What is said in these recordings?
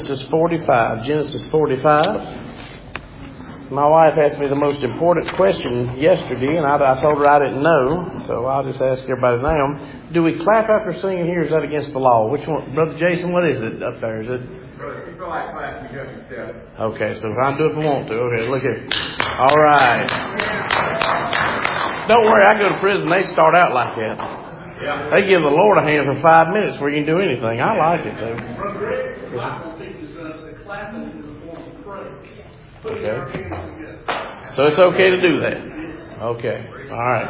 Genesis 45. Genesis 45. My wife asked me the most important question yesterday, and I told her I didn't know, so I'll just ask everybody now. Do we clap after singing here, or is that against the law? Which one? Brother Jason, what is it up there? Is it? Brother, if you feel like clapping, you just step. Okay, so if I do it if I want to. Okay, look here. All right. Don't worry, I go to prison, they start out like that. Yeah. They give the Lord a hand for 5 minutes before you can do anything. I like it, too. Brother Rick, the Bible teaches us that clapping is a form of praise. Putting our hands together. So it's okay to do that? Okay. All right.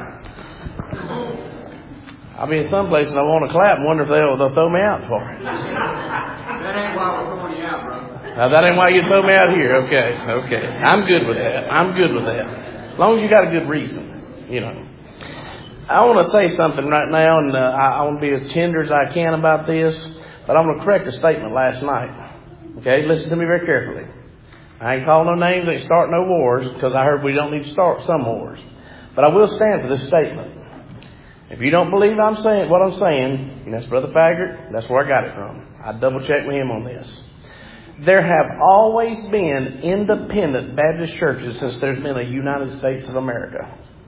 I'll be in some places I want to clap and wonder if they'll throw me out for it. That ain't why we're throwing you out, bro. Now, that ain't why you throw me out here. Okay. I'm good with that. As long as you got a good reason, you know. I want to say something right now, and I want to be as tender as I can about this, but I'm going to correct a statement last night. Okay? Listen to me very carefully. I ain't calling no names, ain't starting no wars, because I heard we don't need to start some wars. But I will stand for this statement. If you don't believe I'm saying what I'm saying, and that's Brother Faggart, that's where I got it from. I double checked with him on this. There have always been independent Baptist churches since there's been a United States of America.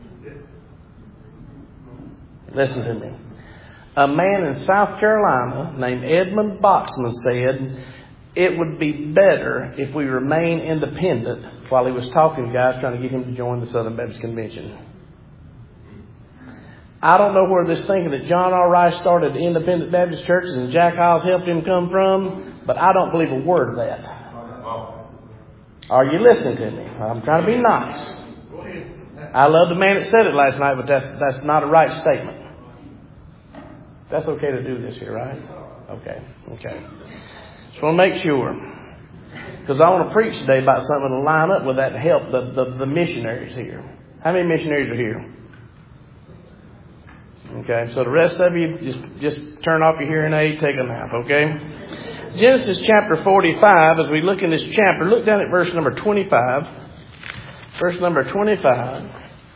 Listen to me. A man in South Carolina named Edmund Boxman said it would be better if we remain independent, while he was talking to guys trying to get him to join the Southern Baptist Convention. I don't know where this thinking that John R. Rice started independent Baptist churches and Jack Hyles helped him come from, but I don't believe a word of that. Are you listening to me? I'm trying to be nice. I love the man that said it last night, but that's not a right statement. That's okay to do this here, right? Okay. Just want to make sure. Because I want to preach today about something that will line up with that to help the missionaries here. How many missionaries are here? Okay, so the rest of you, just turn off your hearing aid, take a nap, okay? Genesis chapter 45, as we look in this chapter, look down at verse number 25. Verse number 25.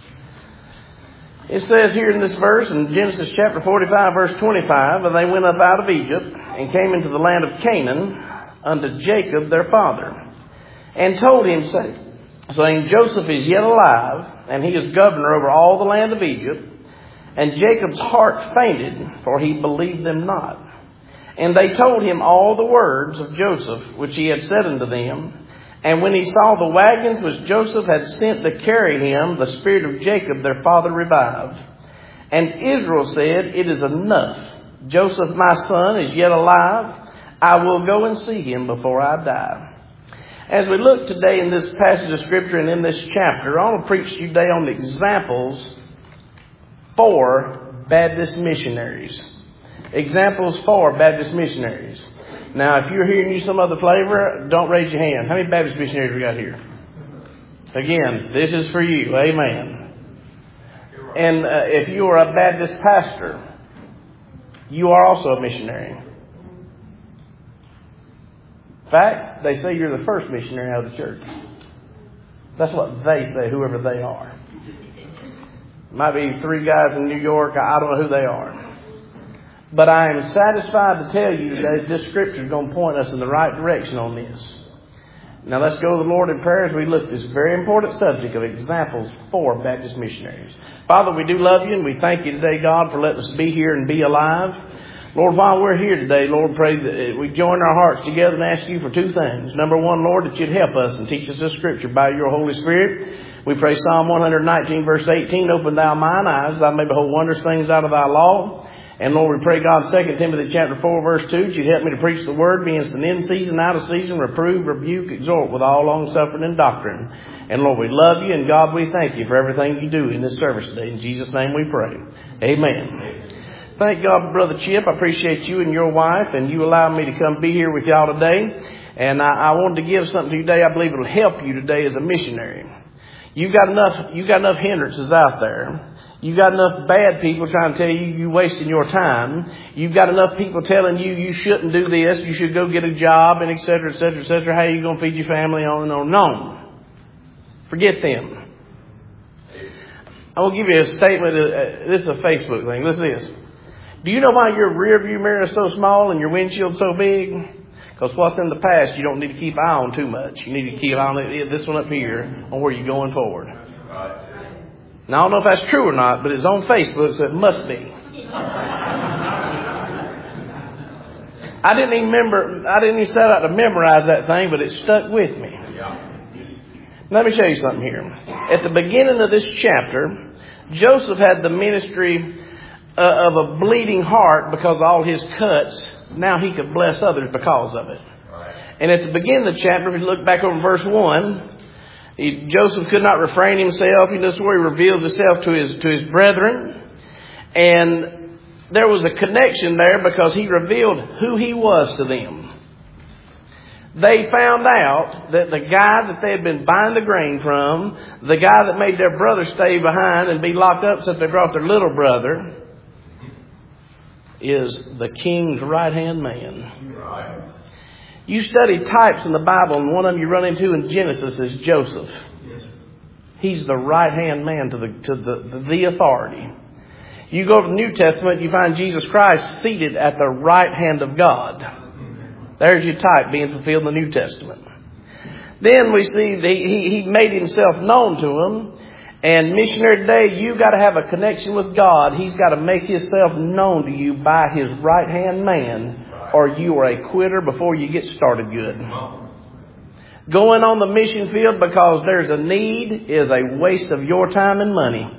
It says here in this verse, in Genesis chapter 45, verse 25, and they went up out of Egypt and came into the land of Canaan unto Jacob their father, and told him, saying, Joseph is yet alive, and he is governor over all the land of Egypt. And Jacob's heart fainted, for he believed them not. And they told him all the words of Joseph, which he had said unto them. And when he saw the wagons which Joseph had sent to carry him, the spirit of Jacob their father revived. And Israel said, It is enough. Joseph my son is yet alive. I will go and see him before I die. As we look today in this passage of Scripture and in this chapter, I want to preach to you today on the examples for Baptist missionaries. Examples for Baptist missionaries. Now, if you're hearing you some other flavor, don't raise your hand. How many Baptist missionaries we got here? Again, this is for you. Amen. And if you are a Baptist pastor, you are also a missionary. In fact, they say you're the first missionary out of the church. That's what they say, whoever they are. Might be 3 guys in New York. I don't know who they are. But I am satisfied to tell you that this Scripture is going to point us in the right direction on this. Now let's go to the Lord in prayer as we look at this very important subject of examples for Baptist missionaries. Father, we do love you, and we thank you today, God, for letting us be here and be alive. Lord, while we're here today, Lord, pray that we join our hearts together and ask you for 2 things. Number 1, Lord, that you'd help us and teach us this Scripture by your Holy Spirit. We pray Psalm 119, verse 18, Open thou mine eyes, that I may behold wondrous things out of thy law. And Lord, we pray, God, 2 Timothy chapter 4, verse 2, that you'd help me to preach the word, being in season, out of season, reprove, rebuke, exhort with all long suffering and doctrine. And Lord, we love you, and God, we thank you for everything you do in this service today. In Jesus' name we pray. Amen. Thank God for Brother Chip. I appreciate you and your wife, and you allowing me to come be here with y'all today. And I wanted to give something to you today I believe will help you today as a missionary. You got enough hindrances out there. You've got enough bad people trying to tell you you're wasting your time. You've got enough people telling you you shouldn't do this, you should go get a job, and et cetera, et cetera, et cetera. How are you going to feed your family, on and on and on. Forget them. I will give you a statement. This is a Facebook thing. Listen to this. Do you know why your rear view mirror is so small and your windshield so big? Because what's in the past, you don't need to keep eye on too much. You need to keep eye on this one up here on where you're going forward. Now, I don't know if that's true or not, but it's on Facebook, so it must be. I didn't even set out to memorize that thing, but it stuck with me. Let me show you something here. At the beginning of this chapter, Joseph had the ministry of a bleeding heart because of all his cuts. Now he could bless others because of it. And at the beginning of the chapter, if you look back over verse 1, Joseph could not refrain himself. This is where he reveals himself to his brethren. And there was a connection there because he revealed who he was to them. They found out that the guy that they had been buying the grain from, the guy that made their brother stay behind and be locked up so they brought their little brother, is the king's right-hand man. Right. You study types in the Bible, and one of them you run into in Genesis is Joseph. He's the right-hand man to the authority. You go to the New Testament, you find Jesus Christ seated at the right hand of God. There's your type being fulfilled in the New Testament. Then we see that he made himself known to them. And missionary today, you got to have a connection with God. He's got to make himself known to you by his right-hand man, or you are a quitter before you get started good. Going on the mission field because there's a need is a waste of your time and money.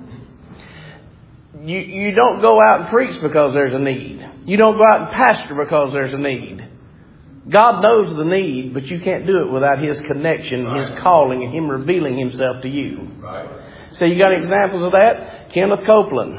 You don't go out and preach because there's a need. You don't go out and pastor because there's a need. God knows the need, but you can't do it without his connection, his calling, and him revealing himself to you. Right. So you got examples of that? Kenneth Copeland,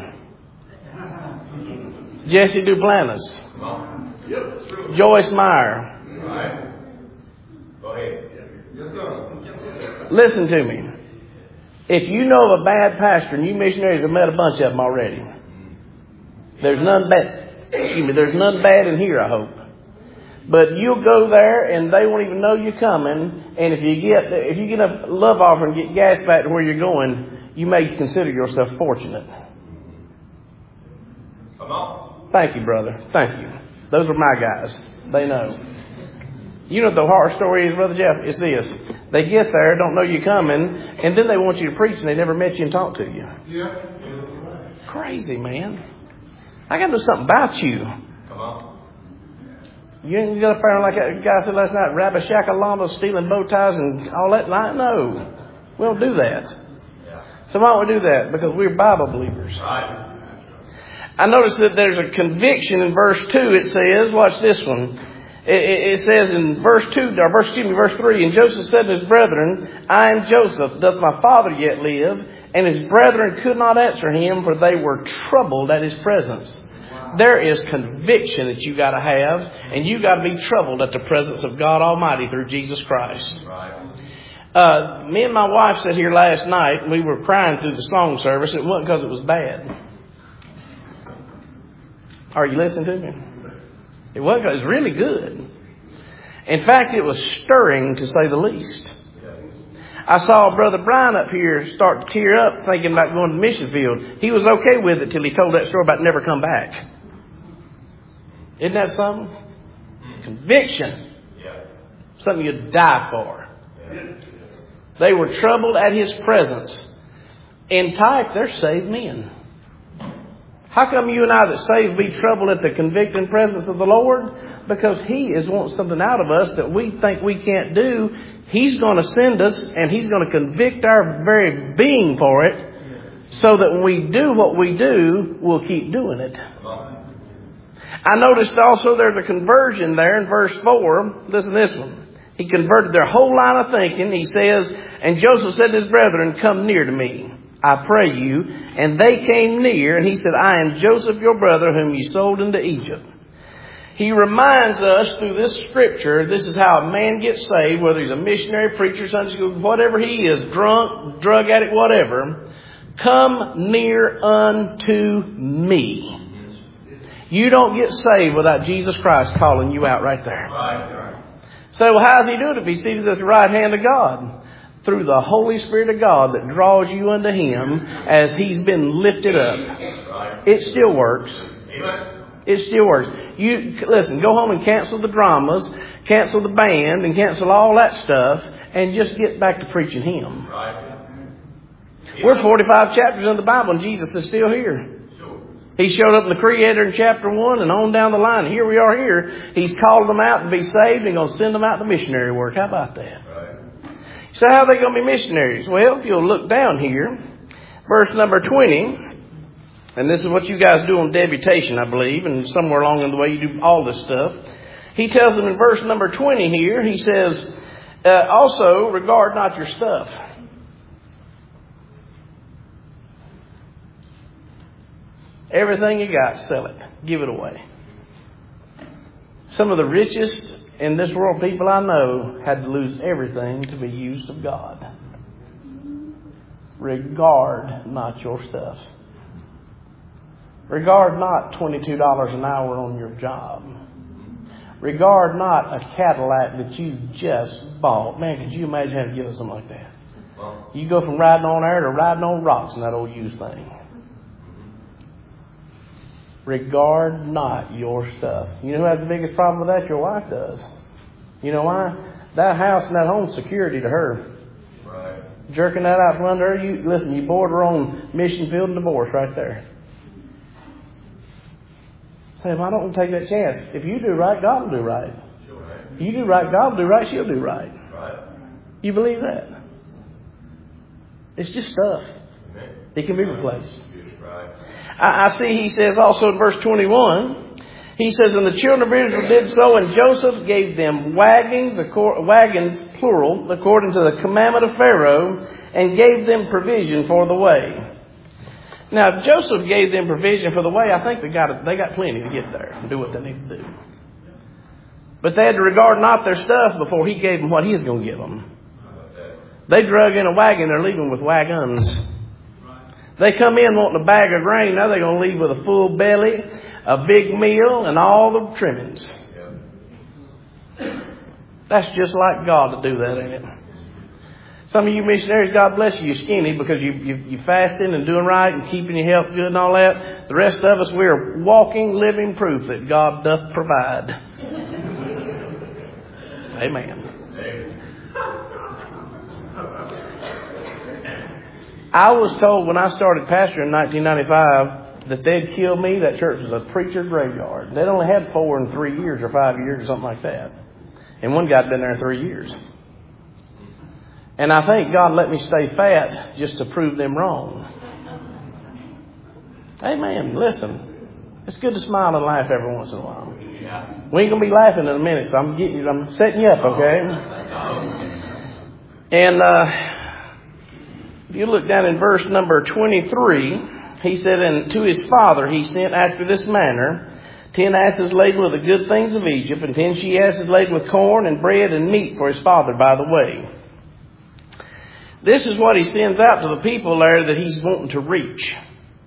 Jesse Duplantis, Joyce Meyer. Right. Go ahead. Listen to me. If you know of a bad pastor, and you missionaries have met a bunch of them already, there's none bad. There's none bad in here, I hope. But you'll go there and they won't even know you're coming. And if you get a love offering and get gas back to where you're going, you may consider yourself fortunate. Come on. Thank you, brother. Thank you. Those are my guys. They know. You know what the horror story is, Brother Jeff? It's this. They get there, don't know you're coming, and then they want you to preach and they never met you and talked to you. Yeah. Crazy, man. I got to know something about you. Come on. You ain't got to fire like that guy said last night, Rabbi Shakalama stealing bow ties and all that. No, we don't do that. So why don't we do that? Because we're Bible believers. I noticed that there's a conviction in verse 2. It says, watch this one. It says in verse 3, and Joseph said to his brethren, I am Joseph, doth my father yet live? And his brethren could not answer him, for they were troubled at his presence. There is conviction that you got to have, and you got to be troubled at the presence of God Almighty through Jesus Christ. Me and my wife sat here last night, and we were crying through the song service. It wasn't because it was bad. Are you listening to me? It wasn't because it was really good. In fact, it was stirring, to say the least. I saw Brother Brian up here start to tear up thinking about going to the mission field. He was okay with it till he told that story about never come back. Isn't that something? Conviction. Something you'd die for. They were troubled at his presence. In type, they're saved men. How come you and I that saved be troubled at the convicting presence of the Lord? Because he is wanting something out of us that we think we can't do. He's going to send us and he's going to convict our very being for it, so that when we do what we do, we'll keep doing it. I noticed also there's a conversion there in verse 4. Listen to this one. He converted their whole line of thinking. He says, and Joseph said to his brethren, come near to me, I pray you. And they came near, and he said, I am Joseph your brother, whom you sold into Egypt. He reminds us through this scripture, this is how a man gets saved, whether he's a missionary, preacher, Sunday school, whatever he is, drunk, drug addict, whatever. Come near unto me. You don't get saved without Jesus Christ calling you out right there. So, well, how does he do it if he's seated at the right hand of God? Through the Holy Spirit of God that draws you unto him as he's been lifted up. It still works. It still works. You listen, go home and cancel the dramas. cancel the band and cancel all that stuff and just get back to preaching Him. Right. We're 45 chapters in the Bible and Jesus is still here. He showed up in the Creator in chapter 1 and on down the line. Here we are here. He's called them out to be saved and going to send them out to missionary work. How about that? Right. So how are they going to be missionaries? Well, if you'll look down here, verse number 20, and this is what you guys do on debutation, I believe, and somewhere along in the way you do all this stuff. He tells them in verse number 20 here, he says, also regard not your stuff. Everything you got, sell it. Give it away. Some of the richest in this world people I know had to lose everything to be used of God. Regard not your stuff. Regard not $22 an hour on your job. Regard not a Cadillac that you just bought. Man, could you imagine having to give us something like that? You go from riding on air to riding on rocks in that old used thing. Regard not your stuff. You know who has the biggest problem with that? Your wife does. You know why? That house and that home's security to her. Right. Jerking that out from under her. You border on mission field and divorce right there. Say, well, I don't want to take that chance. If you do right, God will do right. If you do right, God will do right. She'll do right. Right. You believe that? It's just stuff. It can be replaced. Right. I see he says also in verse 21, he says, and the children of Israel did so, and Joseph gave them wagons, plural, according to the commandment of Pharaoh, and gave them provision for the way. Now, if Joseph gave them provision for the way, I think they got plenty to get there and do what they need to do. But they had to regard not their stuff before he gave them what he was going to give them. They drug in a wagon, they're leaving with wagons. They come in wanting a bag of grain. Now they're going to leave with a full belly, a big meal, and all the trimmings. That's just like God to do that, ain't it? Some of you missionaries, God bless you, you're skinny because you fasting and doing right and keeping your health good and all that. The rest of us, we're walking, living proof that God doth provide. Amen. I was told when I started pastoring in 1995 that they'd kill me. That church was a preacher graveyard. They'd only had 4 and 3 years or 5 years or something like that. And one guy'd been there 3 years. And I think God let me stay fat just to prove them wrong. Amen. Listen, it's good to smile and laugh every once in a while. We ain't going to be laughing in a minute, so I'm setting you up, okay? And if you look down in verse number 23, he said, and to his father he sent after this manner 10 asses laden with the good things of Egypt, and 10 she-asses laden with corn and bread and meat for his father by the way. This is what he sends out to the people there that he's wanting to reach.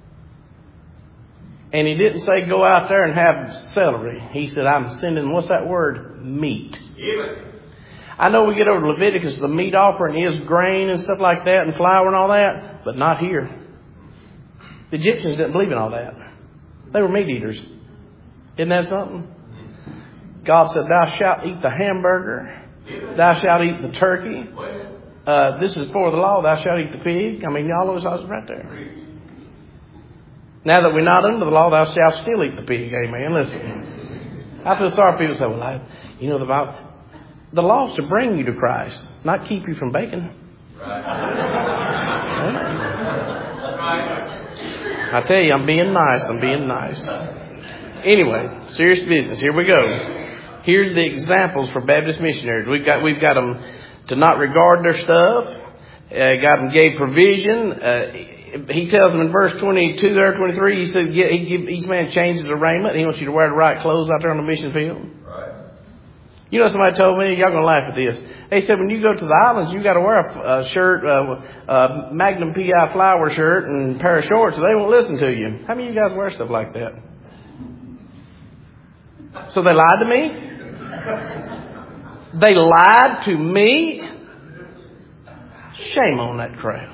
And he didn't say go out there and have celery. He said, I'm sending, what's that word? Meat. I know we get over to Leviticus, the meat offering is grain and stuff like that and flour and all that, but not here. The Egyptians didn't believe in all that. They were meat eaters. Isn't that something? God said, thou shalt eat the hamburger. Thou shalt eat the turkey. This is for the law. Thou shalt eat the pig. I mean, all those laws right there. Now that we're not under the law, thou shalt still eat the pig. Amen. Listen. I feel sorry for people say, well, the Bible. The law is to bring you to Christ, not keep you from bacon. Right. I tell you, I'm being nice. Anyway, serious business. Here we go. Here's the examples for Baptist missionaries. We've got them to not regard their stuff. Got them gave provision. He tells them in verse 22 there, 23, he says, each man changes their raiment. He wants you to wear the right clothes out there on the mission field. You know, somebody told me, y'all going to laugh at this. They said, when you go to the islands, you got to wear a shirt, a Magnum PI flower shirt and a pair of shorts, or they won't listen to you. How many of you guys wear stuff like that? So they lied to me? They lied to me? Shame on that crowd.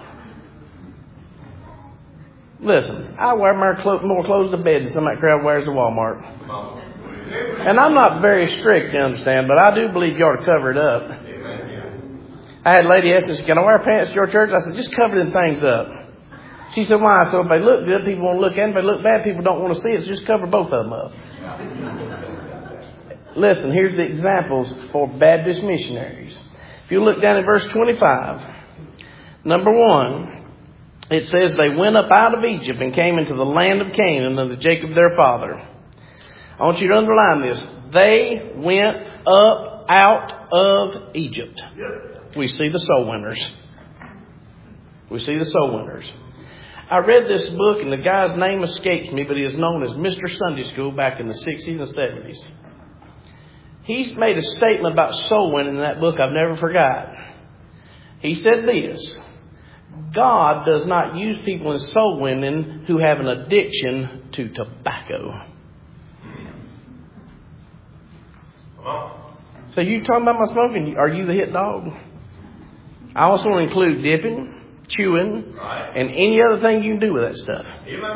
Listen, I wear more clothes to bed than some of that crowd wears to Walmart. And I'm not very strict, you understand, but I do believe you ought to cover it up. I had a lady ask me, can I wear pants to your church? I said, just cover them things up. She said, why? So if they look good, people want to look at them. If they look bad, people don't want to see it. So just cover both of them up. Listen, here's the examples for Baptist missionaries. If you look down at verse 25, number 1, it says they went up out of Egypt and came into the land of Canaan under Jacob their father. I want you to underline this. They went up out of Egypt. We see the soul winners. We see the soul winners. I read this book and the guy's name escapes me, but he is known as Mr. Sunday School back in the 60s and 70s. He's made a statement about soul winning in that book I've never forgot. He said this: God does not use people in soul winning who have an addiction to tobacco. So you talking about my smoking? Are you the hit dog? I also want to include dipping, chewing, and any other thing you can do with that stuff.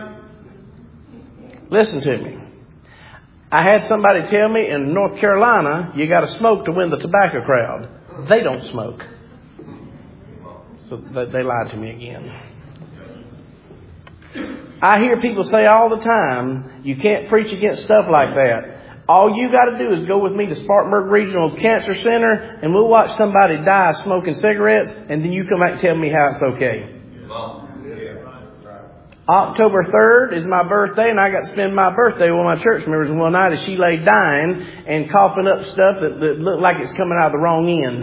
Listen to me. I had somebody tell me in North Carolina, you got to smoke to win the tobacco crowd. They don't smoke. So they lied to me again. I hear people say all the time, you can't preach against stuff like that. All you got to do is go with me to Spartanburg Regional Cancer Center and we'll watch somebody die smoking cigarettes and then you come back and tell me how it's okay. October 3rd is my birthday and I got to spend my birthday with my church members. And one night as she lay dying and coughing up stuff that looked like it's coming out of the wrong end.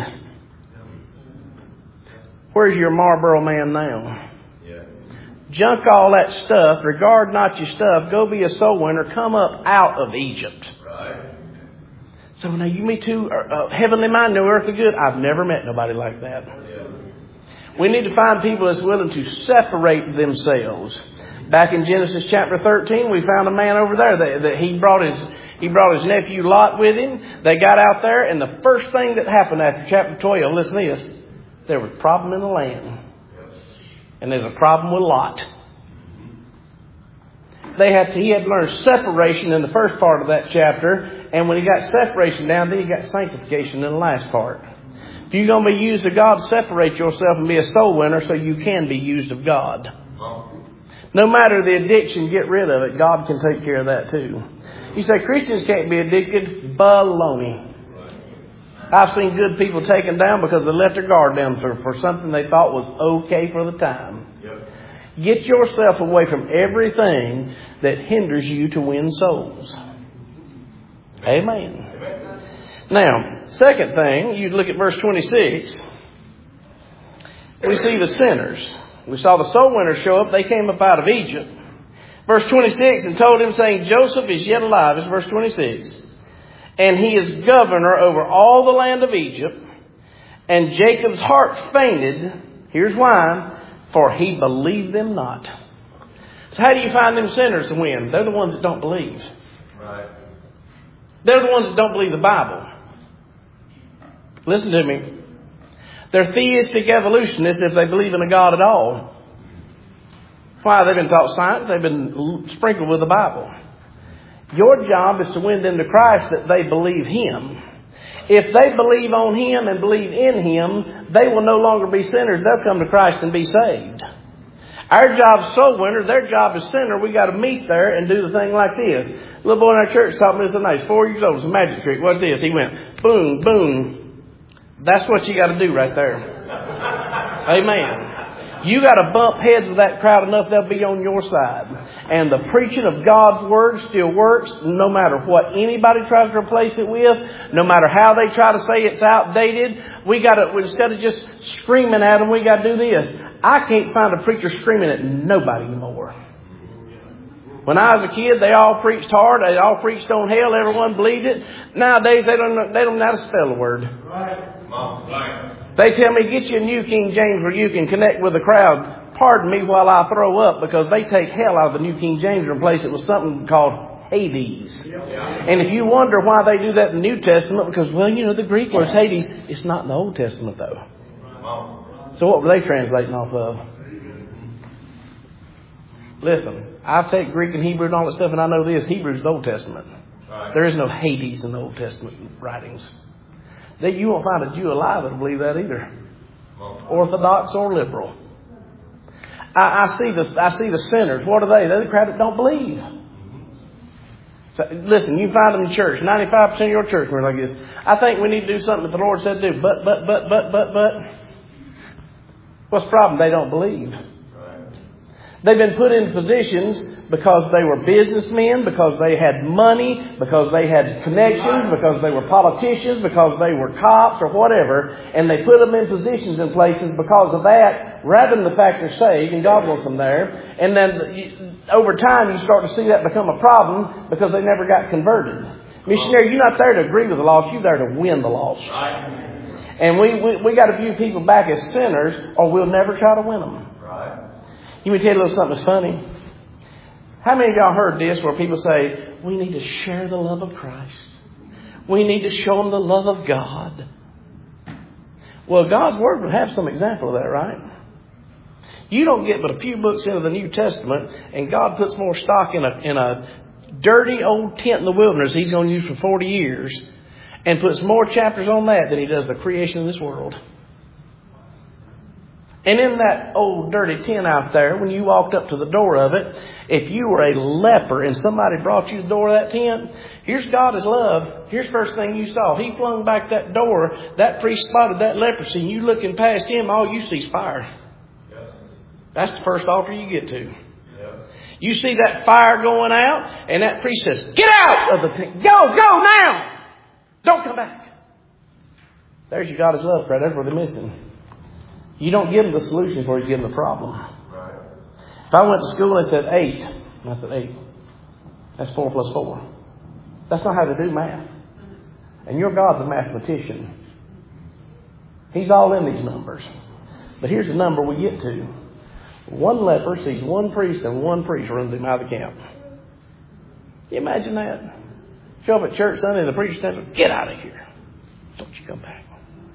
Where's your Marlboro man now? Junk all that stuff. Regard not your stuff. Go be a soul winner. Come up out of Egypt. So now you me too, heavenly mind, no earthly good. I've never met nobody like that. We need to find people that's willing to separate themselves. Back in Genesis chapter 13, we found a man over there that he brought his nephew Lot with him. They got out there, and the first thing that happened after chapter 12, listen to this, there was a problem in the land. And there's a problem with Lot. He had learned separation in the first part of that chapter. And when he got separation down, then he got sanctification in the last part. If you're going to be used of God, separate yourself and be a soul winner so you can be used of God. No matter the addiction, get rid of it. God can take care of that too. You say Christians can't be addicted? Baloney. I've seen good people taken down because they left their guard down for something they thought was okay for the time. Get yourself away from everything that hinders you to win souls. Amen. Now, second thing, you look at verse 26. We see the sinners. We saw the soul winners show up. They came up out of Egypt. Verse 26, and told him, saying, Joseph is yet alive. It's verse 26. And he is governor over all the land of Egypt. And Jacob's heart fainted. Here's why. For he believed them not. So how do you find them sinners to win? They're the ones that don't believe. Right. They're the ones that don't believe the Bible. Listen to me. They're theistic evolutionists if they believe in a God at all. Why? They've been taught science. They've been sprinkled with the Bible. Your job is to win them to Christ that they believe Him. If they believe on Him and believe in Him, they will no longer be sinners. They'll come to Christ and be saved. Our job is soul winner. Their job is sinner. We got to meet there and do the thing like this. A little boy in our church taught me this night. He's 4 years old. It's a magic trick. What's this? He went boom, boom. That's what you got to do right there. Amen. You got to bump heads with that crowd enough they'll be on your side. And the preaching of God's Word still works no matter what anybody tries to replace it with, no matter how they try to say it's outdated. We got to, instead of just screaming at them, we got to do this. I can't find a preacher screaming at nobody anymore. When I was a kid, they all preached hard. They all preached on hell. Everyone believed it. Nowadays, they don't know how to spell a word. They tell me, get you a New King James where you can connect with the crowd. Pardon me while I throw up, because they take hell out of the New King James and replace it with something called Hades. And if you wonder why they do that in the New Testament, because, well, you know, the Greek word Hades, it's not in the Old Testament, though. So what were they translating off of? Listen, I take Greek and Hebrew and all that stuff, and I know this. Hebrew is the Old Testament. There is no Hades in the Old Testament writings. That you won't find a Jew alive that'll believe that either. Orthodox or liberal. I see the sinners. What are they? They're the crowd that don't believe. So, listen, you find them in church. 95% of your church are like this. I think we need to do something that the Lord said to do. But. What's the problem? They don't believe. They've been put in positions because they were businessmen, because they had money, because they had connections, because they were politicians, because they were cops or whatever. And they put them in positions in places because of that, rather than the fact they're saved and God wants them there. And then over time you start to see that become a problem because they never got converted. Missionary, you're not there to agree with the lost, you're there to win the lost. And we got to view people back as sinners or we'll never try to win them. Let me tell you a little something that's funny. How many of y'all heard this where people say, we need to share the love of Christ. We need to show them the love of God. Well, God's Word would have some example of that, right? You don't get but a few books into the New Testament and God puts more stock in a dirty old tent in the wilderness He's going to use for 40 years and puts more chapters on that than He does the creation of this world. And in that old dirty tent out there, when you walked up to the door of it, if you were a leper and somebody brought you to the door of that tent, here's God as love. Here's the first thing you saw. He flung back that door. That priest spotted that leprosy. And you looking past him, all you see is fire. That's the first altar you get to. You see that fire going out, and that priest says, get out of the tent. Go now. Don't come back. There's your God as love, Fred. That's where they're missing. You don't give them the solution before you give them the problem. Right. If I went to school and said 8, and I said 8, that's 4 plus 4. That's not how to do math. And your God's a mathematician. He's all in these numbers. But here's the number we get to. One leper sees one priest and one priest runs him out of the camp. Can you imagine that? Show up at church Sunday and the preacher says, get out of here. Don't you come back.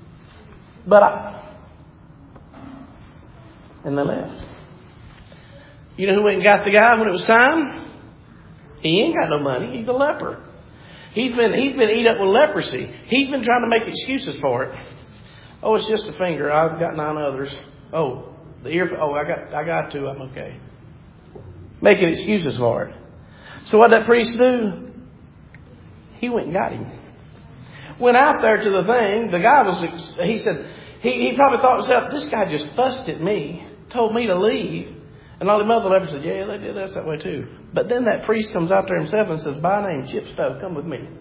And they left. You know who went and got the guy when it was time? He ain't got no money. He's a leper. He's been eat up with leprosy. He's been trying to make excuses for it. Oh, it's just a finger. I've got 9 others. Oh, the ear. Oh, I got 2. I'm okay. Making excuses for it. So what did that priest do? He went and got him. Went out there to the thing. The guy he said, he probably thought to himself, this guy just fussed at me, told me to leave. And all the other lepers said, yeah, they did us that way too. But then that priest comes out there himself and says, by name, Chip Stowe, come with me.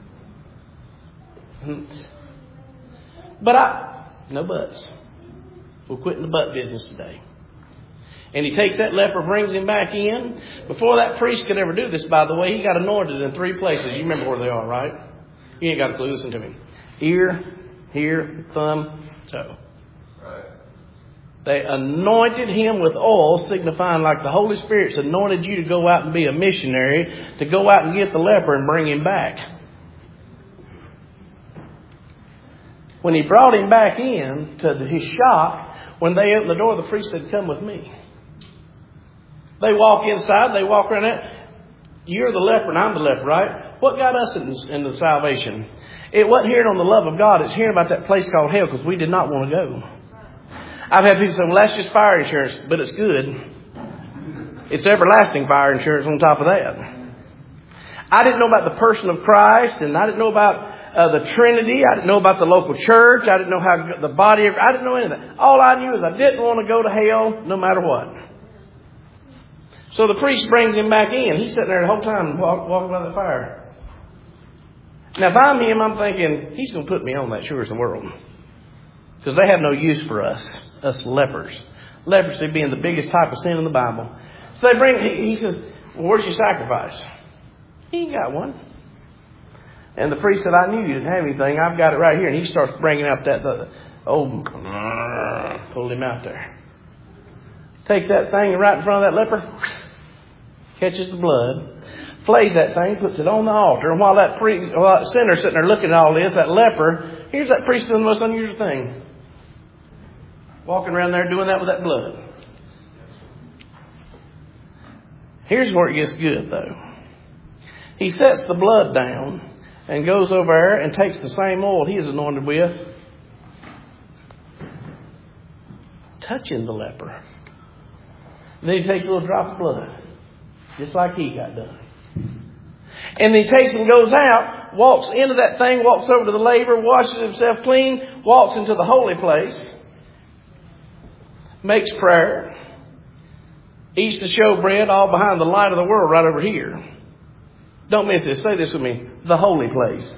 No buts. We're quitting the butt business today. And he takes that leper, brings him back in. Before that priest could ever do this, by the way, he got anointed in 3 places. You remember where they are, right? You ain't got a clue. Listen to me. Ear, here, thumb, toe. Right. They anointed him with oil, signifying like the Holy Spirit's anointed you to go out and be a missionary, to go out and get the leper and bring him back. When he brought him back in, to his shock, when they opened the door, the priest said, come with me. They walk inside, they walk around that. You're the leper and I'm the leper, right? What got us in the salvation? It wasn't hearing on the love of God. It's hearing about that place called hell because we did not want to go. I've had people say, well, that's just fire insurance, but it's good. It's everlasting fire insurance on top of that. I didn't know about the person of Christ, and I didn't know about the Trinity. I didn't know about the local church. I didn't know how the body of... I didn't know anything. All I knew is I didn't want to go to hell no matter what. So the priest brings him back in. He's sitting there the whole time walking by the fire. Now, if I'm him, I'm thinking, he's going to put me on that sure as the world. Because they have no use for us lepers. Leprosy being the biggest type of sin in the Bible. So they he says, well, where's your sacrifice? He ain't got one. And the priest said, I knew you didn't have anything. I've got it right here. And he starts bringing out pulled him out there. Takes that thing right in front of that leper, catches the blood, flays that thing, puts it on the altar. And while that sinner sitting there looking at all this, that leper, here's that priest doing the most unusual thing. Walking around there doing that with that blood. Here's where it gets good, though. He sets the blood down and goes over there and takes the same oil he is anointed with, touching the leper. And then he takes a little drop of blood, just like he got done. And then he takes and goes out, walks into that thing, walks over to the laver, washes himself clean, walks into the holy place, makes prayer, eats the showbread all behind the light of the world right over here. Don't miss this. Say this with me. The holy place.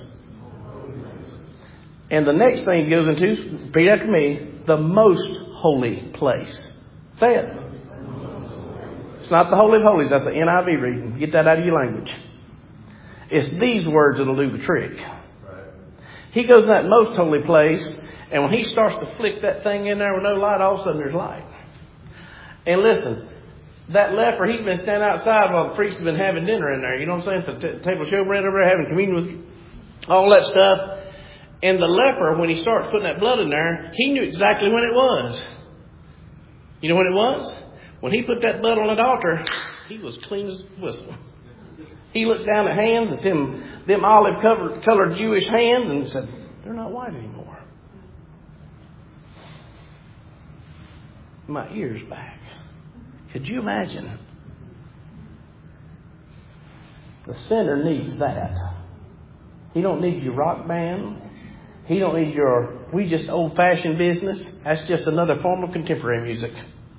And the next thing he goes into, repeat after me, the most holy place. Say it. It's not the Holy of Holies. That's the NIV reading. Get that out of your language. It's these words that'll do the trick. He goes in that most holy place, and when he starts to flick that thing in there with no light, all of a sudden there's light. And listen, that leper, he's been standing outside while the priest has been having dinner in there. You know what I'm saying? The table of showbread over there, having communion with all that stuff. And the leper, when he started putting that blood in there, he knew exactly when it was. You know when it was? When he put that blood on that altar, he was clean as a whistle. He looked down at hands, at them olive-colored Jewish hands, and said, they're not white anymore. My ear's back. Could you imagine? The sinner needs that. He don't need your rock band. He don't need we just old-fashioned business. That's just another form of contemporary music.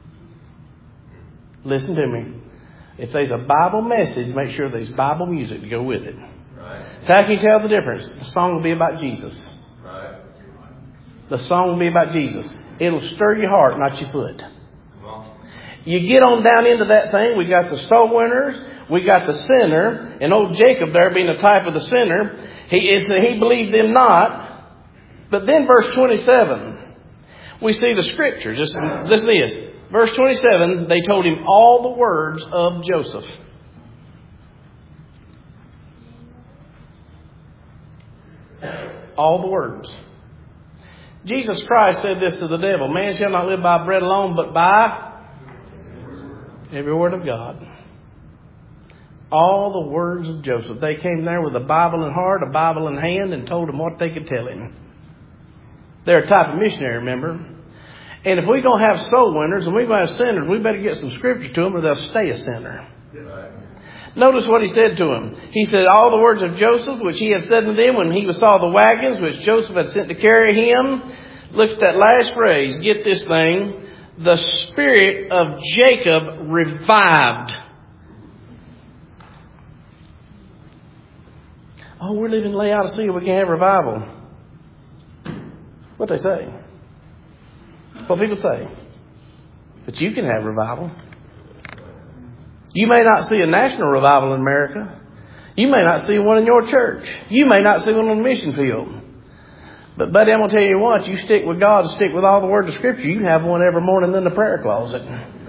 Listen to me. If there's a Bible message, make sure there's Bible music to go with it. Right. So how can you tell the difference? The song will be about Jesus. Right. The song will be about Jesus. It'll stir your heart, not your foot. You get on down into that thing. We got the soul winners. We got the sinner. And old Jacob there being the type of the sinner. He believed them not. But then verse 27, we see the scriptures. Listen to this. Verse 27, they told him all the words of Joseph. All the words. Jesus Christ said this to the devil, man shall not live by bread alone, but by every word of God. All the words of Joseph. They came there with a Bible in heart, a Bible in hand, and told him what they could tell him. They're a type of missionary, remember? And if we're going to have soul winners and we're going to have sinners, we better get some scripture to them or they'll stay a sinner. Right. Notice what he said to him. He said, all the words of Joseph, which he had said to them when he saw the wagons, which Joseph had sent to carry him. Look at that last phrase. Get this thing. The spirit of Jacob revived. Oh, we're living in Laodicea. We can't have revival. What they say? What people say. But you can have revival. You may not see a national revival in America. You may not see one in your church. You may not see one on the mission field. But buddy, I'm going to tell you what. You stick with God and stick with all the words of Scripture. You can have one every morning in the prayer closet.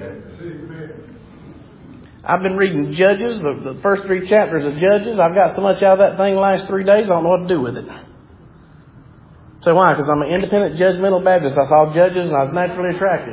I've been reading Judges, the first 3 chapters of Judges. I've got so much out of that thing the last 3 days, I don't know what to do with it. So why? Because I'm an independent, judgmental Baptist. I saw Judges and I was naturally attracted.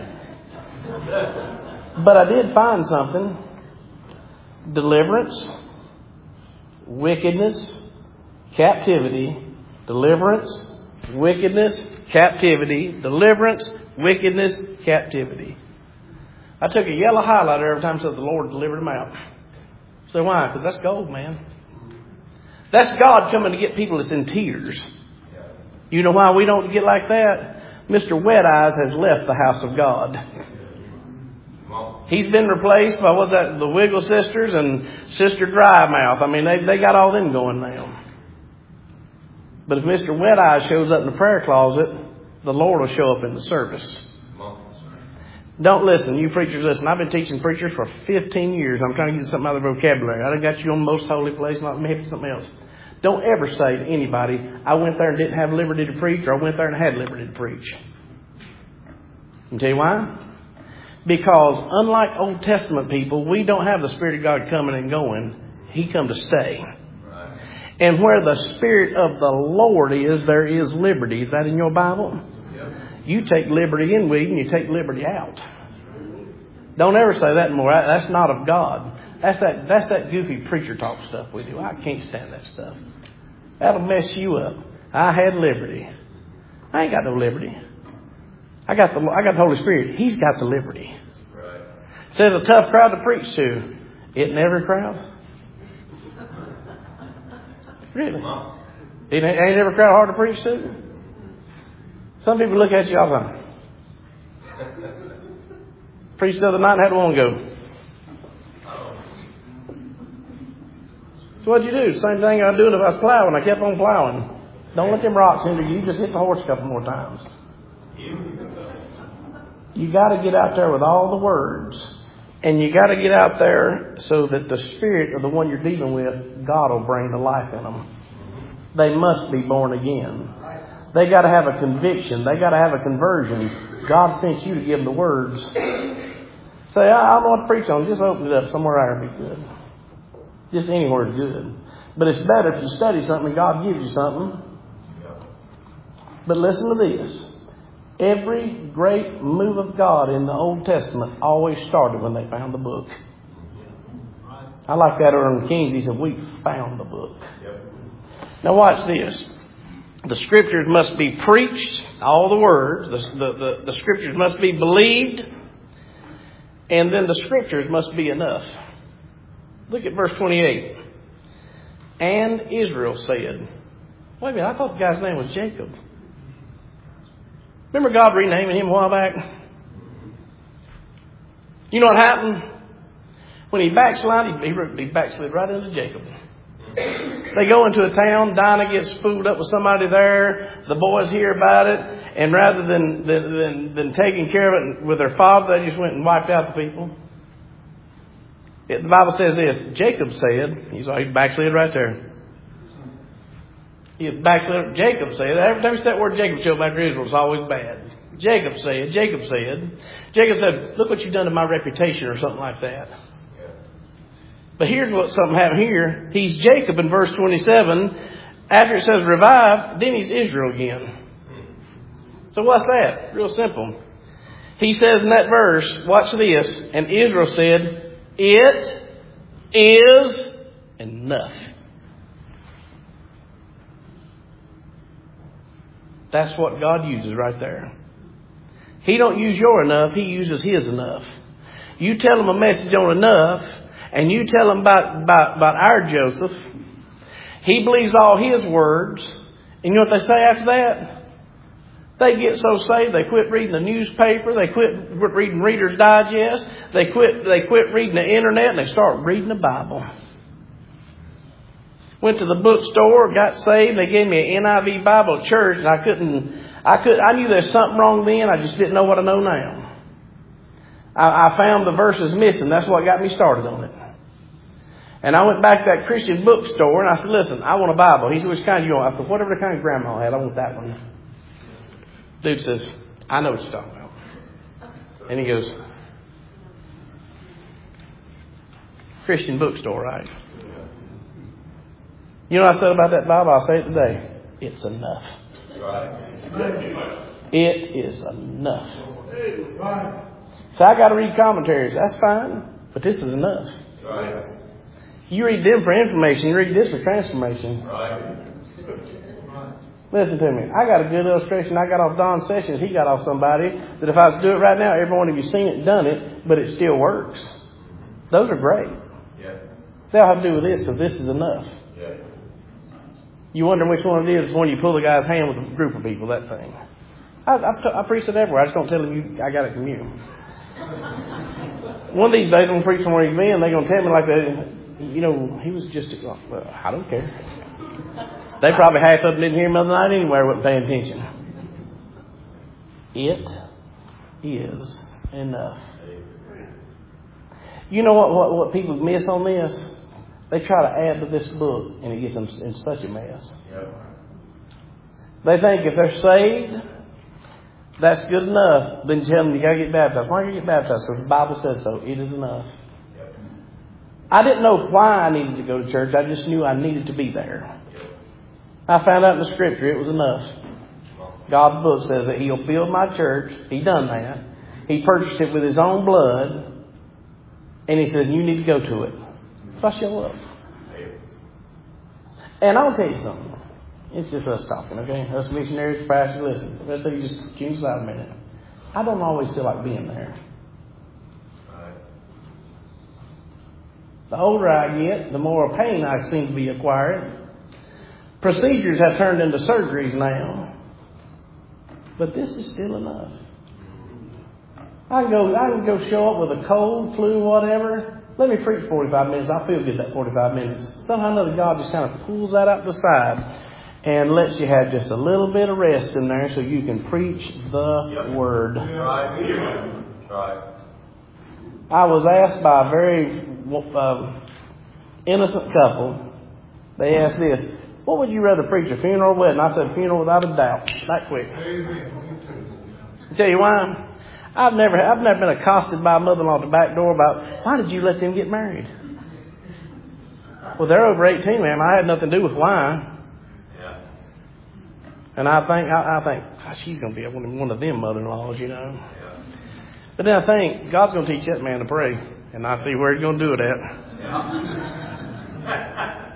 But I did find something. Deliverance, wickedness, captivity, deliverance, wickedness, captivity, deliverance, wickedness, captivity. I took a yellow highlighter every time I said the Lord delivered them out. So why? Because that's gold, man. That's God coming to get people that's in tears. You know why we don't get like that? Mr. Wet Eyes has left the house of God. He's been replaced by the Wiggle Sisters and Sister Dry Mouth. I mean, they got all them going now. But if Mr. Wet Eyes shows up in the prayer closet, the Lord will show up in the service. Don't listen. You preachers, listen. I've been teaching preachers for 15 years. I'm trying to get something out of the vocabulary. I done got you on the most holy place, not maybe something else. Don't ever say to anybody, I went there and didn't have liberty to preach, or I went there and had liberty to preach. Can I tell you why? Because unlike Old Testament people, we don't have the Spirit of God coming and going. He come to stay. Right. And where the Spirit of the Lord is, there is liberty. Is that in your Bible? Yep. You take liberty in with you and you take liberty out. Don't ever say that anymore. That's not of God. That's that goofy preacher talk stuff we do. I can't stand that stuff. That'll mess you up. I had liberty. I ain't got no liberty. I got the Holy Spirit. He's got the liberty. Right. Says a tough crowd to preach to. Isn't every crowd? Really? Ain't every crowd hard to preach to? Some people look at you all the time. Preached the other night and had one go. So what'd you do? Same thing I was doing if I was plowing. I kept on plowing. Don't let them rocks hinder you. Just hit the horse a couple more times. You got to get out there with all the words. And you got to get out there so that the spirit of the one you're dealing with, God will bring to life in them. They must be born again. They got to have a conviction. They got to have a conversion. God sent you to give them the words. Say, I don't know what to preach on. Just open it up somewhere out there. Be good. Just anywhere is good. But it's better if you study something and God gives you something. But listen to this. Every great move of God in the Old Testament always started when they found the book. I like that over in the Kings. He said, we found the book. Now watch this. The Scriptures must be preached, all the words. The Scriptures must be believed. And then the Scriptures must be enough. Look at verse 28. And Israel said, wait a minute, I thought the guy's name was Jacob. Remember God renaming him a while back? You know what happened? When he backslid, he backslid right into Jacob. They go into a town, Dinah gets fooled up with somebody there, the boys hear about it, and rather than taking care of it with their father, they just went and wiped out the people. The Bible says this, Jacob said, he backslid right there. Jacob said, every time you say that word Jacob show back to Israel, it's always bad. Jacob said, look what you've done to my reputation or something like that. But here's what something happened here. He's Jacob in verse 27. After it says revive, then he's Israel again. So what's that? Real simple. He says in that verse, watch this, and Israel said, it is enough. That's what God uses right there. He don't use your enough. He uses His enough. You tell him a message on enough, and you tell him about our Joseph. He believes all his words. And you know what they say after that? They get so saved, they quit reading the newspaper. They quit reading Reader's Digest. They quit reading the internet, and they start reading the Bible. Went to the bookstore, got saved. They gave me an NIV Bible at church, and I knew there's something wrong then. I just didn't know what I know now. I found the verses missing. That's what got me started on it. And I went back to that Christian bookstore, and I said, listen, I want a Bible. He said, which kind do you want? I said, whatever the kind Grandma had, I want that one. Dude says, I know what you're talking about. And he goes, Christian bookstore, right? You know what I said about that Bible? I'll say it today. It's enough. It is enough. So I got to read commentaries. That's fine. But this is enough. You read them for information. You read this for transformation. Listen to me. I got a good illustration. I got off Don Sessions. He got off somebody that if I was to do it right now, every one of you seen it and done it, but it still works. Those are great. They'll have to do with this because this is enough. You wonder which one it is when you pull the guy's hand with a group of people, that thing. I preach it everywhere. I just don't tell him I got it from you. One of these days, when I'm preaching where he's been, they're going to tell me like that, you know, he was just, well, I don't care. They probably half of them didn't hear him the other night anyway, wasn't paying attention. It is enough. You know what people miss on this? They try to add to this book, and it gets them in such a mess. They think if they're saved, that's good enough. Then tell them you got to get baptized. Why do you get baptized? Because the Bible says so. It is enough. I didn't know why I needed to go to church. I just knew I needed to be there. I found out in the Scripture it was enough. God's book says that He'll build my church. He done that. He purchased it with His own blood. And He said, you need to go to it. So I show up. And I'll tell you something. It's just us talking, okay? Us missionaries, pastors, listen. Let's say you just keep aside a minute. I don't always feel like being there. The older I get, the more pain I seem to be acquiring. Procedures have turned into surgeries now. But this is still enough. I can go show up with a cold, flu, whatever. Let me preach 45 minutes. I feel good that 45 minutes. Somehow or another, God just kind of pulls that out the side and lets you have just a little bit of rest in there so you can preach the Word. Right. I was asked by a very innocent couple. They asked this, what would you rather preach, a funeral or wedding? I said funeral without a doubt. That quick. I'll tell you why. I've never been accosted by a mother-in-law at the back door about, why did you let them get married? Well, they're over 18, ma'am. I had nothing to do with why. Yeah. And I think, gosh, she's going to be one of them mother-in-laws, you know. Yeah. But then I think, God's going to teach that man to pray. And I see where he's going to do it at. Yeah.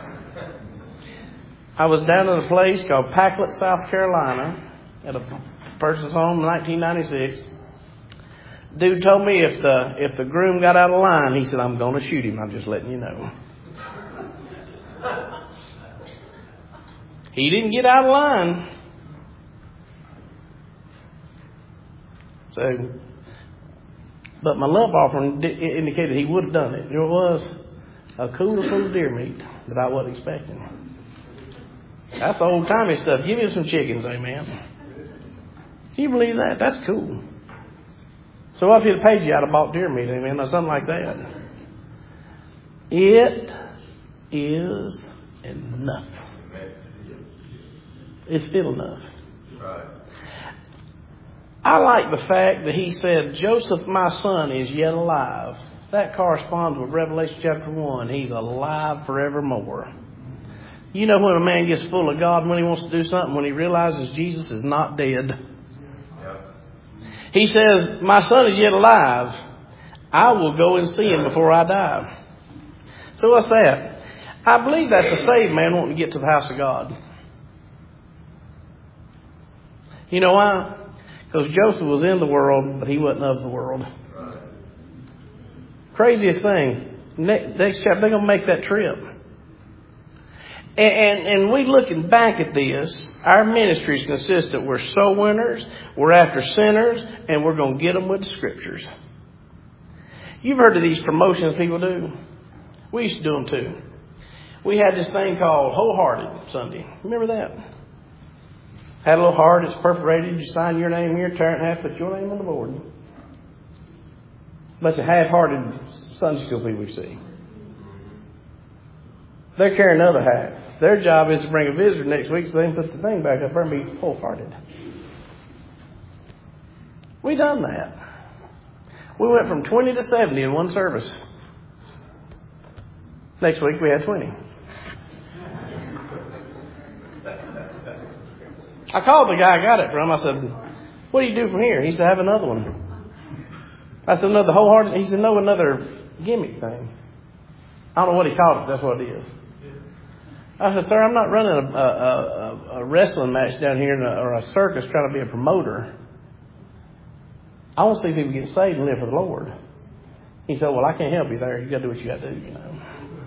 I was down at a place called Packlet, South Carolina, at a person's home in 1996. Dude told me if the groom got out of line, he said, I'm going to shoot him. I'm just letting you know. He didn't get out of line. So, but my love offering indicated he would have done it. It was a cooler full of deer meat that I wasn't expecting. That's old timey stuff. Give him some chickens, amen. Can you believe that? That's cool. So what if he'd paid you out of bought deer meat, amen, or something like that? It is enough. It's still enough. Right. I like the fact that he said, Joseph, my son, is yet alive. That corresponds with Revelation chapter 1. He's alive forevermore. You know when a man gets full of God and when he wants to do something, when he realizes Jesus is not dead. He says, my son is yet alive. I will go and see him before I die. So what's that? I believe that's a saved man wanting to get to the house of God. You know why? Because Joseph was in the world, but he wasn't of the world. Right. Craziest thing. Next chapter, they're going to make that trip. And we looking back at this, our ministry is consistent. We're soul winners, we're after sinners, and we're going to get them with the scriptures. You've heard of these promotions people do. We used to do them too. We had this thing called Wholehearted Sunday. Remember that? Had a little heart, it's perforated. You sign your name here, tear it in half, put your name on the board. Bunch of half-hearted Sunday school people we see. They're carrying another half. Their job is to bring a visitor next week so they can put the thing back up there and be wholehearted. We done that. We went from 20 to 70 in one service. Next week we had 20. I called the guy I got it from. I said, what do you do from here? He said, I have another one. I said, another wholehearted? He said, no, another gimmick thing. I don't know what he called it. That's what it is. I said, sir, I'm not running a wrestling match down here or a circus trying to be a promoter. I want to see people get saved and live for the Lord. He said, well, I can't help you there. You got to do what you got to do, you know.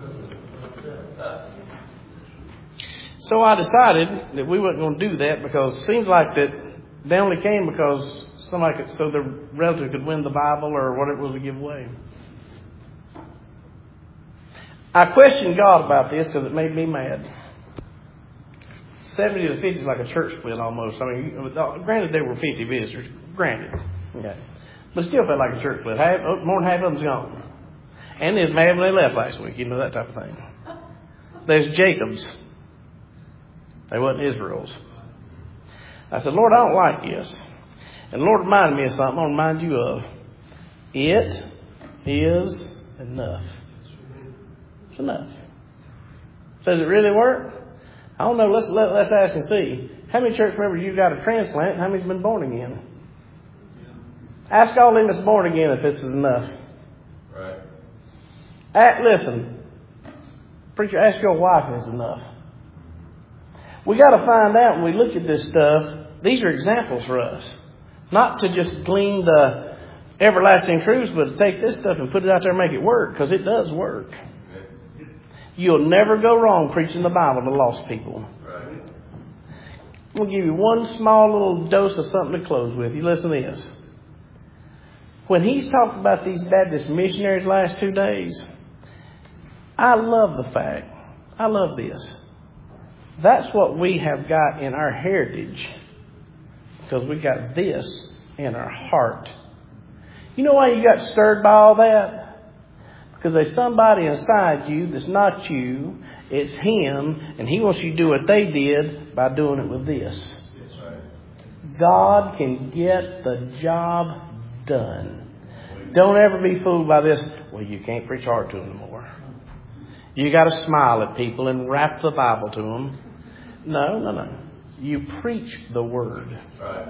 So I decided that we weren't going to do that because it seems like that they only came because somebody could, so their relative could win the Bible or whatever it was to give away. I questioned God about this because it made me mad. 70 to 50 is like a church split almost. I mean, granted there were 50 visitors. Granted. Okay. But it still felt like a church split. More than half of them's gone. And there's mad when they left last week. You know, that type of thing. There's Jacob's. They wasn't Israel's. I said, Lord, I don't like this. And the Lord reminded me of something I want to remind you of. It is enough. It's enough. Does it really work? I don't know. Let's ask and see. How many church members you got a transplant and how many's been born again? Ask all them that's born again if this is enough. Right. Listen, Preacher, ask your wife if it's enough. We got to find out when we look at this stuff, these are examples for us. Not to just glean the everlasting truths, but to take this stuff and put it out there and make it work, because it does work. You'll never go wrong preaching the Bible to lost people. Right. I'm going to give you one small little dose of something to close with. You listen to this. When he's talked about these Baptist missionaries last 2 days, I love the fact, I love this. That's what we have got in our heritage, because we got this in our heart. You know why you got stirred by all that? Because there's somebody inside you that's not you, it's him, and he wants you to do what they did by doing it with this. That's right. God can get the job done. Don't ever be fooled by this. Well, you can't preach hard to them anymore. You got to smile at people and wrap the Bible to them. No. You preach the Word. Right.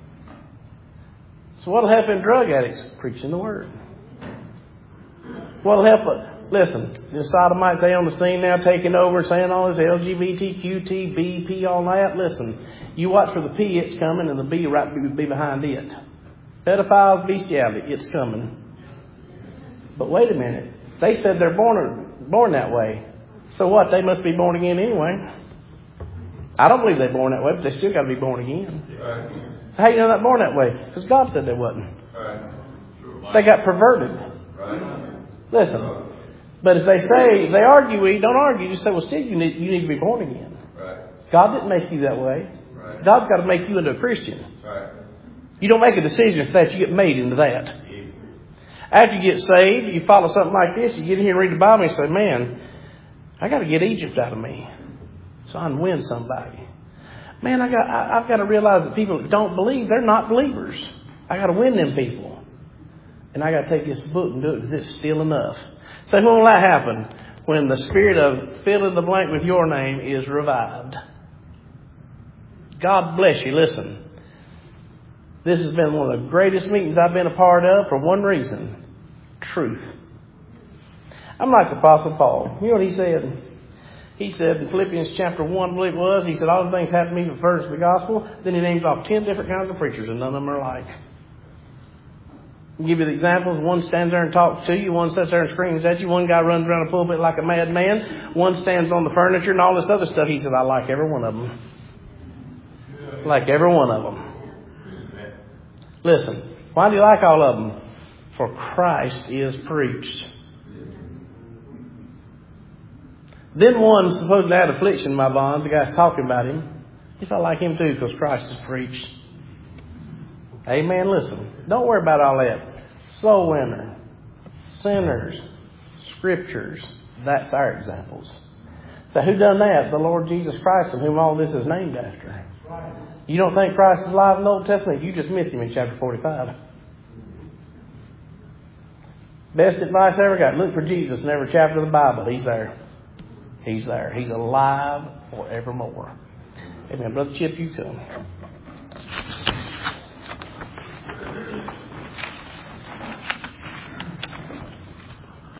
So what'll happen drug addicts? Preaching the Word. What'll help? Listen, the sodomites, they on the scene now, taking over, saying all this LGBTQT, B, P, all that. Listen, you watch for the P, it's coming, and the B right be behind it. Pedophiles, bestiality, it's coming. But wait a minute. They said they're born that way. So what? They must be born again anyway. I don't believe they're born that way, but they still got to be born again. Right. So how you know they're born that way? Because God said they wasn't. Right. They got perverted. Right. Listen. But if they argue, don't argue. Just say, well, still you need to be born again. Right. God didn't make you that way. Right. God's got to make you into a Christian. Right. You don't make a decision for that. You get made into that. After you get saved, you follow something like this. You get in here and read the Bible and you say, man, I got to get Egypt out of me so I can win somebody. Man, I've got to realize that people that don't believe, they're not believers. I got to win them people. And I got to take this book and do it because it's still enough. So when will that happen? When the spirit of fill in the blank with your name is revived. God bless you. Listen. This has been one of the greatest meetings I've been a part of for one reason. Truth. I'm like the Apostle Paul. You know what he said? He said in Philippians chapter 1, I believe it was, he said, all the things happen to me for further the gospel. Then he names off 10 different kinds of preachers, and none of them are alike. I'll give you the examples. One stands there and talks to you. One sits there and screams at you. One guy runs around the pulpit like a madman. One stands on the furniture and all this other stuff. He said, I like every one of them. Like every one of them. Listen, why do you like all of them? For Christ is preached. Then one supposedly had affliction, my bonds. The guy's talking about him. He said, I like him too because Christ is preached. Amen. Listen, don't worry about all that. Soul winner, sinners, scriptures. That's our examples. So who done that? The Lord Jesus Christ, in whom all this is named after. You don't think Christ is alive in the Old Testament? You just missed him in chapter 45. Best advice I ever got. Look for Jesus in every chapter of the Bible. He's there. He's there. He's alive forevermore. Amen. Brother Chip, you come.